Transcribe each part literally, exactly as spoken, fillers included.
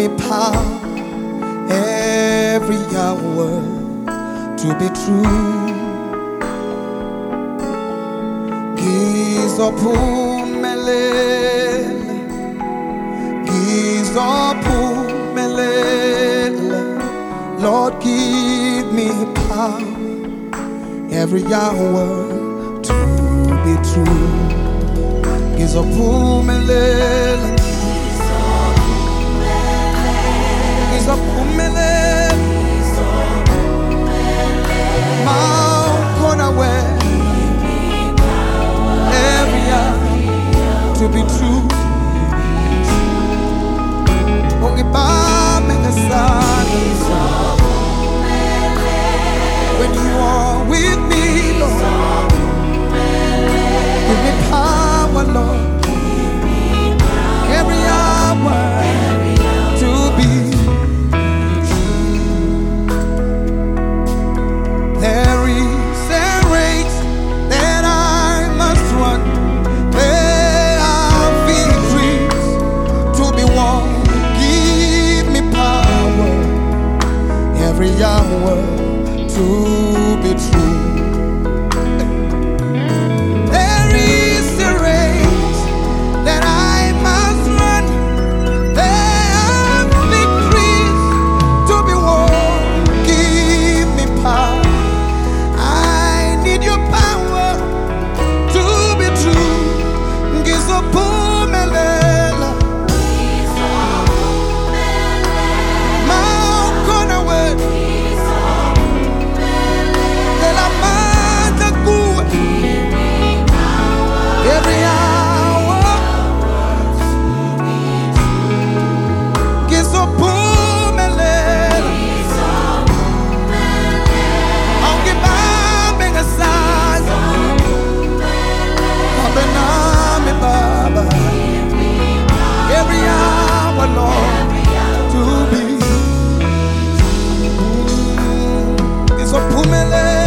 me power every hour to be true. Gizo phumelele, gizo phumelele. Lord, give me power every hour to be true. Gizo phumelele, gizo phumelele. Mount where every hour to be true. When you are with me, Lord, give me power, Lord, every hour to be true. There is a race that I must run. There are victories to be won. Give me power every hour to be true. There is a race that I must run. There are victories to be won. Give me power. I need your power to be true. Gizo phumelela, makhona wena. Every hour, gizo phumelela, awungibambe ngesandla, hambe nami Baba. Every hour, Lord, to be gizo phumelela.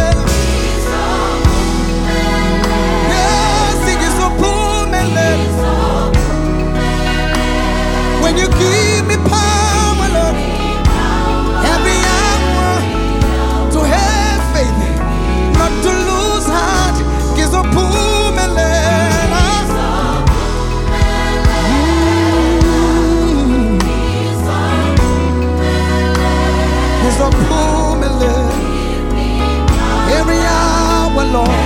When you give me power, Lord, every hour to have faith, not to lose heart. Gizo phumelela, gizo phumelela, every hour, Lord.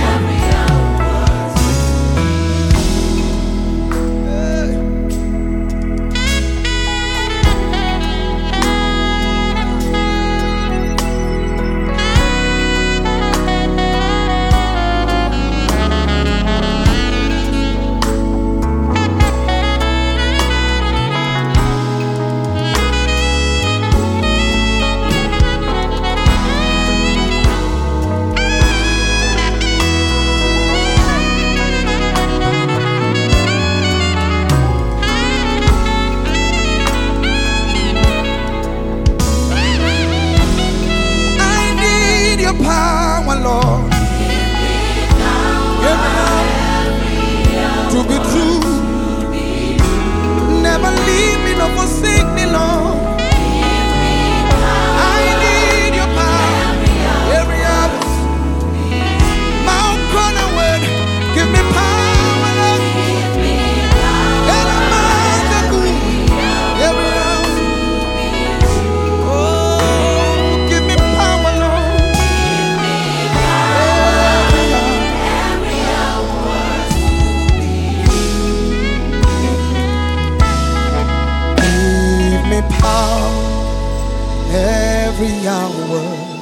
Power, Lord, every hour to be true. Never leave me nor forsake me, Lord. I need your power every hour. Mount Conaway, give me power, Lord. And I'm out the good every hour. Oh, give me power, Lord. Power every hour